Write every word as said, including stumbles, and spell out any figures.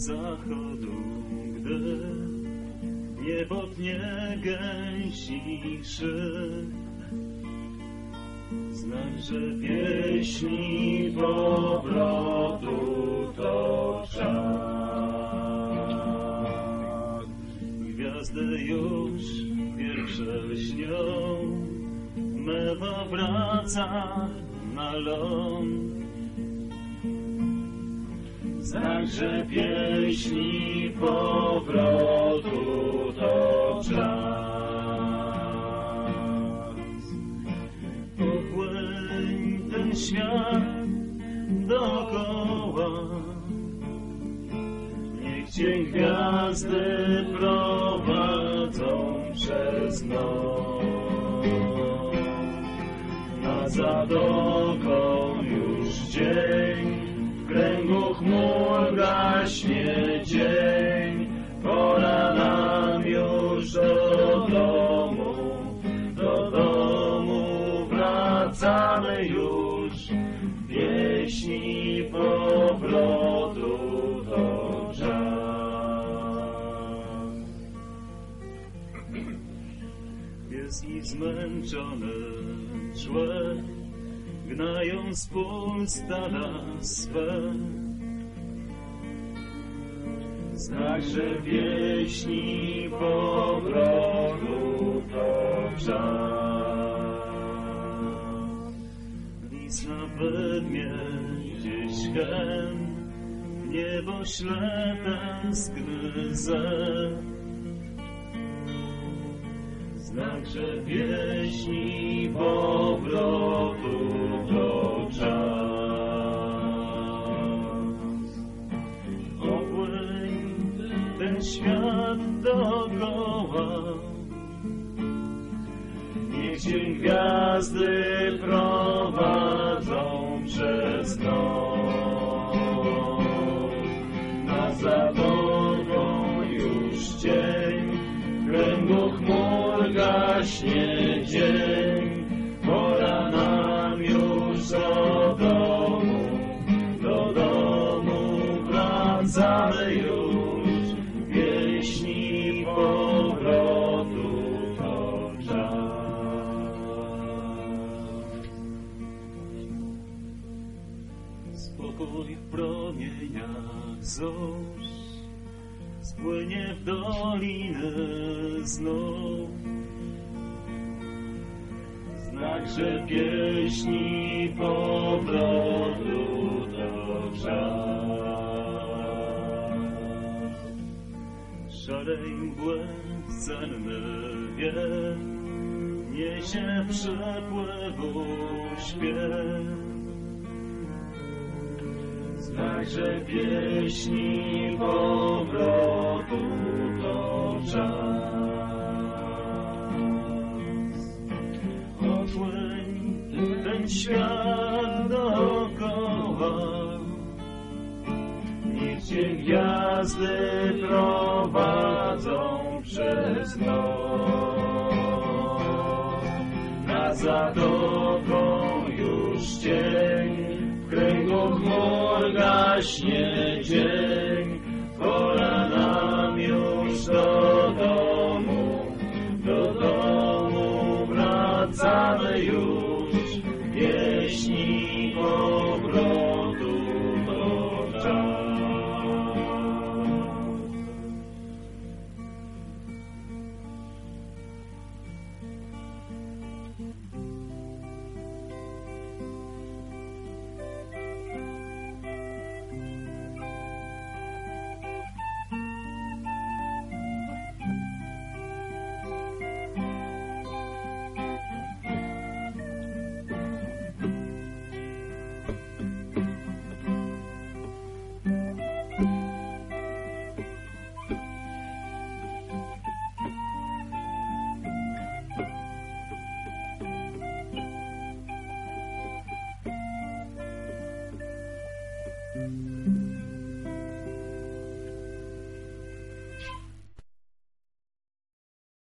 zachodu, gdy niebo tnie gęsi krzyk. Znak, że pieśni powrotu to czas. Gwiazdy już pierwsze śnią, mewa wraca na ląd. Znak, że pieśni powrotu to czas. Popłyń ten świat dookoła, niech cię gwiazdy prowadzą przez noc. Nad zatoką już dzień, w kręgu chmur gaśnie dzień. Pora nam już do domu, do domu wracamy już. Pieśni powrotu to czas. Pieski zmęczone człek gnają z pól stada swe. Znak, że pieśni powrotu to czas. Lis na wydmie gdzieś hen, w niebo śle tęsknyze. Znak, że pieśni powrotu to czas. Opłyń ten świat dookoła, niech cię gwiazdy prowadzą przez noc. Nad zatoką już cień, w kręgu chmur gaśnie dzień. Pora nam już do domu, do domu wracamy już. Pieśni powrotu to czas. Spokój w promieniach zorz spłynie w doliny znów. Znak, że pieśni powrotu to czas. Szarej mgły cenny wiek niesie przepływu śpiew. Znak, że pieśni powrotu to czas. Opłyń ten świat dookoła, niech cię gwiazdy prowadzą przez noc. Nad zatoką już cień, w kręgu chmur gaśnie dzień. Pora nam już do domu, do domu wracamy już. Pieśni powrotu to czas.